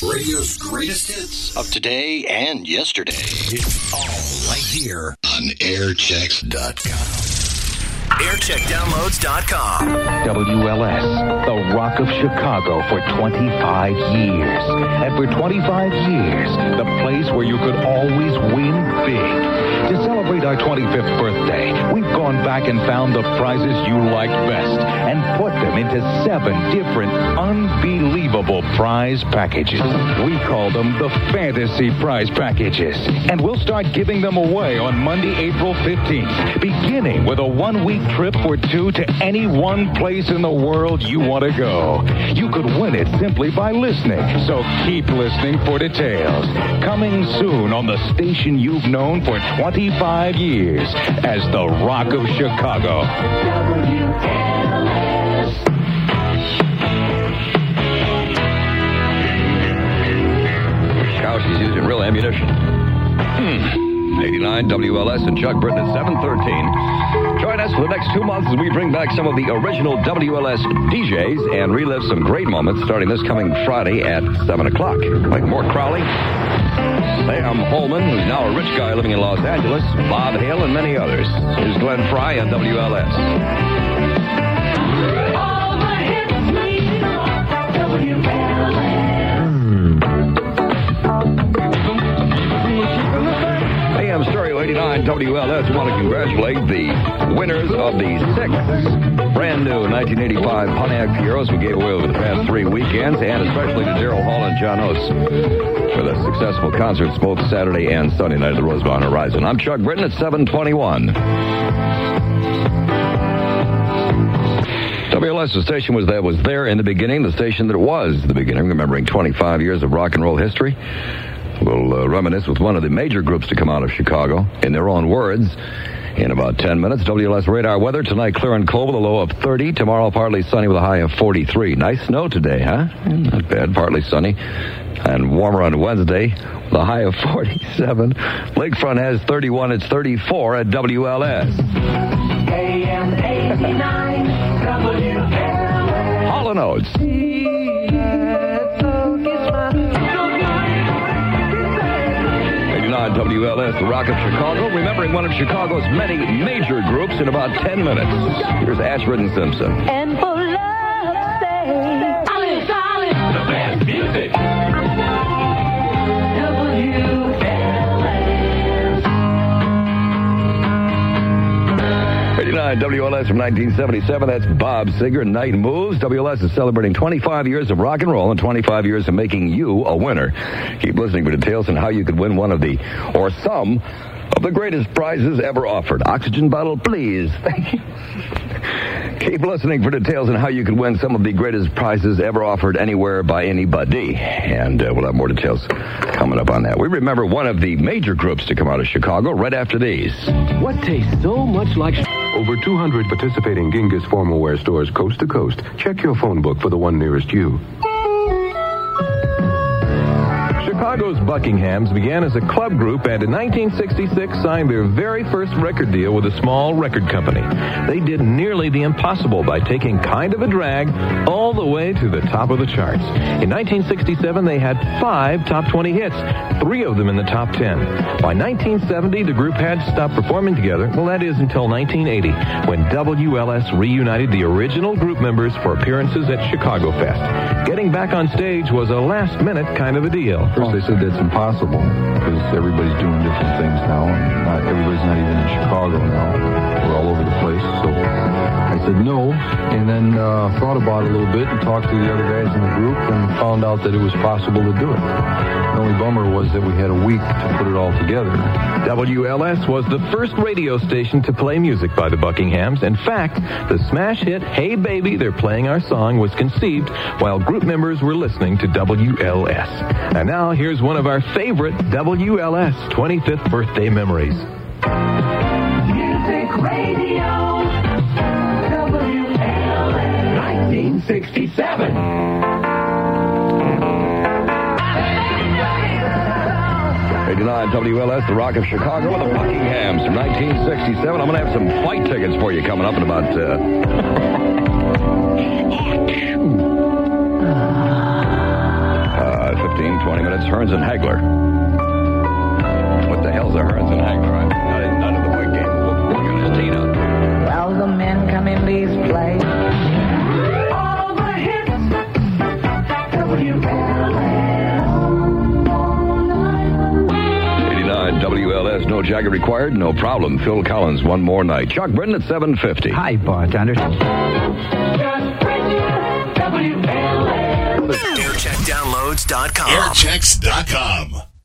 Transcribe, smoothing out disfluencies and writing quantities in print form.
Radio's greatest hits of today and yesterday. It's all right here on airchecks.com. aircheckdownloads.com. WLS, the Rock of Chicago for 25 years. And for 25 years, the place where you could always win big. To celebrate our 25th birthday, we've gone back and found the prizes you liked best and put them into 7 different unbelievable prize packages. We call them the Fantasy Prize Packages. And we'll start giving them away on Monday, April 15th, beginning with a 1-week trip for 2 to any one place in the world you want to go. You could win it simply by listening, so keep listening for details. Coming soon on the station you've known for 25 years as the Rock of Chicago. WLS. Cow, she's using real ammunition. 89 WLS and Chuck Britton at 7:13. Join us for the next 2 months as we bring back some of the original WLS DJs and relive some great moments starting this coming Friday at 7 o'clock. Like Mort Crowley, Sam Holman, who's now a rich guy living in Los Angeles, Bob Hale, and many others. Here's Glenn Fry on WLS. All the hits lead WLS. AM Stereo 89 WLS. I want to congratulate the winners of the 6 brand new 1985 Pontiac Fieros we gave away over the past 3 weekends, and especially to Daryl Hall and John Oates for the successful concerts both Saturday and Sunday night at the Rosemont Horizon. I'm Chuck Britton at 7:21. WLS, the station was there in the beginning, the station that was the beginning, remembering 25 years of rock and roll history. We'll reminisce with one of the major groups to come out of Chicago in their own words in about 10 minutes. WLS radar weather tonight, clear and cold with a low of 30. Tomorrow, partly sunny with a high of 43. Nice snow today, huh? Not bad, partly sunny. And warmer on Wednesday with a high of 47. Lakefront has 31. It's 34 at WLS. AM 89 WLS. Hall & Oates. 89 WLS, the Rock of Chicago, remembering one of Chicago's many major groups in about 10 minutes. Here's Ashford & Simpson. And for love's sake, solid, solid, the best music. WLS. 89 WLS from 1977. That's Bob Seger, Night Moves. WLS is celebrating 25 years of rock and roll and 25 years of making you a winner. Keep listening for details on how you could win one of the, or some, of the greatest prizes ever offered. Oxygen bottle, please. Thank you. Keep listening for details on how you can win some of the greatest prizes ever offered anywhere by anybody. And we'll have more details coming up on that. We remember one of the major groups to come out of Chicago right after these. What tastes so much like... Over 200 participating Genghis formal wear stores coast to coast. Check your phone book for the one nearest you. Chicago's Buckinghams began as a club group and in 1966 signed their very first record deal with a small record company. They did nearly the impossible by taking Kind of a Drag all the way to the top of the charts. In 1967, they had 5 top 20 hits, 3 of them in the top 10. By 1970, the group had stopped performing together. Well, that is until 1980, when WLS reunited the original group members for appearances at Chicago Fest. Getting back on stage was a last-minute kind of a deal. First they said that's impossible because everybody's doing different things now, and everybody's not even in Chicago now. We're all over the place. So I said no, and then thought about it a little bit and talked to the other guys in the group and found out that it was possible to do it. The only bummer was that we had a week to put it all together. WLS was the first radio station to play music by the Buckinghams. In fact, the smash hit Hey Baby, They're Playing Our Song was conceived while group members were listening to WLS. And now here's one of our favorite WLS 25th birthday memories. Music Radio WLS 1967. 89 WLS, the Rock of Chicago, with the Buckinghams from 1967. I'm going to have some flight tickets for you coming up in about... 7:15, 20 minutes. Hearns and Hagler. What the hell's a Hearns and Hagler? Not in the big game. We'll get his Tina. Well, the men come in Lee's place. All the hits. WLS, no jacket required, no problem. Phil Collins, one more night. Chuck Britton at 7:50. Hi, bartender. AirCheckDownloads.com. AirChecks.com.